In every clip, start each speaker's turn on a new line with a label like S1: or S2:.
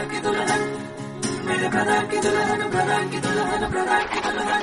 S1: की दुल्हन, मेरे ब्रदर की दुल्हन, ब्रदर की दुल्हन, ब्रदर की दुल्हन।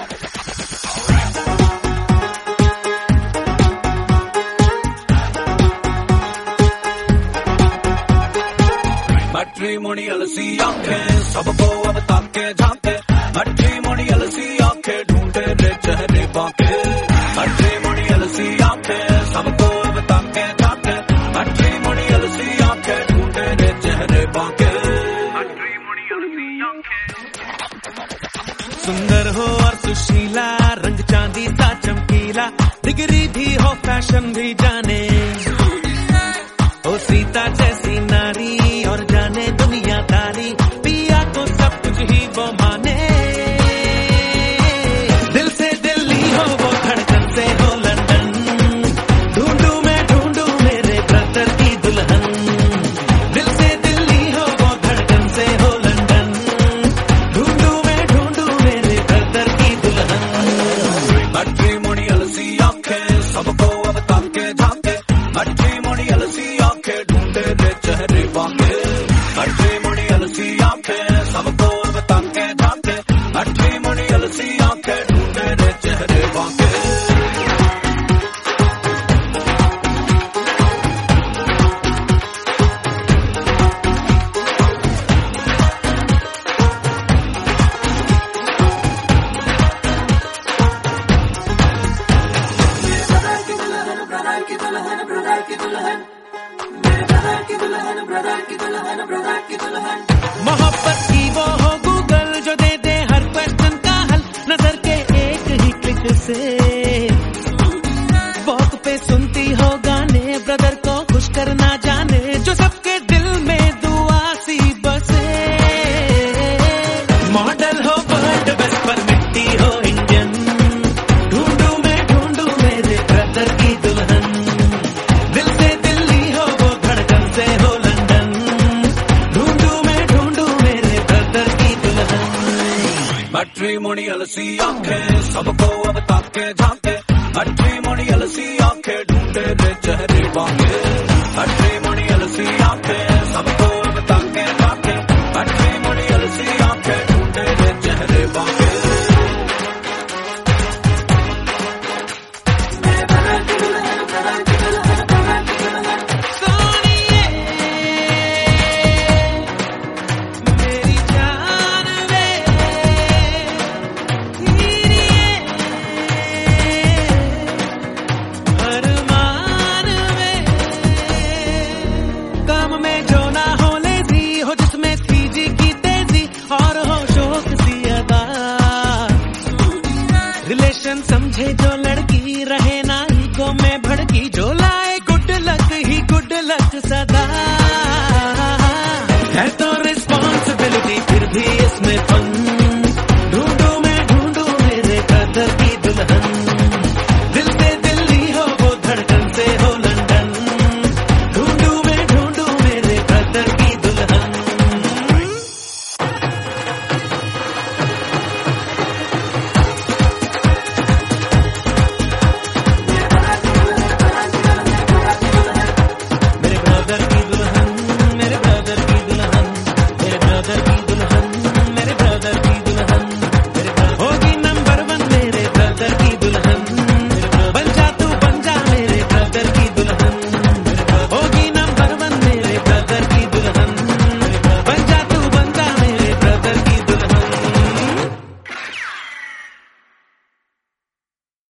S2: मैट्रिमोनियल सी आंखें सबको अब ताके झांके, मैट्रिमोनियल सी आंखें ढूंढे रे चेहरे बांके, मैट्रिमोनियल सी आंखें सबको अब ताके झांके, मैट्रिमोनियल सी आंखें ढूंढे रे चेहरे बांके, मैट्रिमोनियल सी आंखें। सुंदर हो और सुशीला, रंग चांदी सा चमकीला, डिग्री भी हो फैशन भी जाने, ओ सीता जैसी नारी और जाने दुनियादारी, पिया को सब कुछ ही वो माने, दिल से दिल्ली हो वो धड़कन से हो लंदन, ढूंढू मैं ढूंढू मेरे ब्रदर की दुल्हन, दिल से दिल्ली हो वो धड़कन से हो लंदन, ढूंढू मैं ढूंढू मेरे ब्रदर की दुल्हन। मैट्रिमोनियल सी आंखें सबको अब ताके झांके, मैट्रिमोनियल सी आंखें ढूंढे रे चेहरे बांके, मैट्रिमोनियल सी आंखें सबको अब ताके झांके, मैट्रिमोनियल सी आंखें ढूंढे रे चेहरे बांके।
S1: ब्रदर की दुल्हन, ब्रदर की दुल्हन, मेरे ब्रदर की दुल्हन, ब्रदर की दुल्हन, ब्रदर की दुल्हन।
S2: मोहब्बत की वो हो गूगल जो दे दे हर क्वेश्चन का हल, नजर के एक ही क्लिक से, वॉक पे सुनती हो गाने, ब्रदर को खुश करना जाने, जो सबके दिल में दुआ सी बसे, मॉडल हो वर्ल्ड बेस्ट पर मिट्टी हो इंडियन, ढूंढू मैं ढूंढू मेरे ब्रदर की दुल्हन, दिल से दिल्ली हो वो धड़कन से हो लंदन, ढूंढू मैं ढूंढू मेरे ब्रदर की दुल्हन। मैट्रिमोनियल सी आंखें सबको अब ताके झांके, मैट्रिमोनियल सी आंखें ढूंढे रे चेहरे बांके, मैट्रिमोनियल सी आंखें सबको अब ताके झांके, मैट्रिमोनियल सी आंखें ढूंढे रे चेहरे बांके।
S1: मेरे ब्रदर की दुल्हन, ब्रदर की दुल्हन, ब्रदर की दुल्हन।
S2: सोनिए मेरी जान वे, हीरिए अरमान वे, काम में जो ना हो लेजी, हो जिसमें सीजी की तेजी और हो शौक सी अदा, रिलेशन समझे जो लड़की, रहे ना ईगो में भड़की, जो लाए गुड लक ही गुड लक सदा।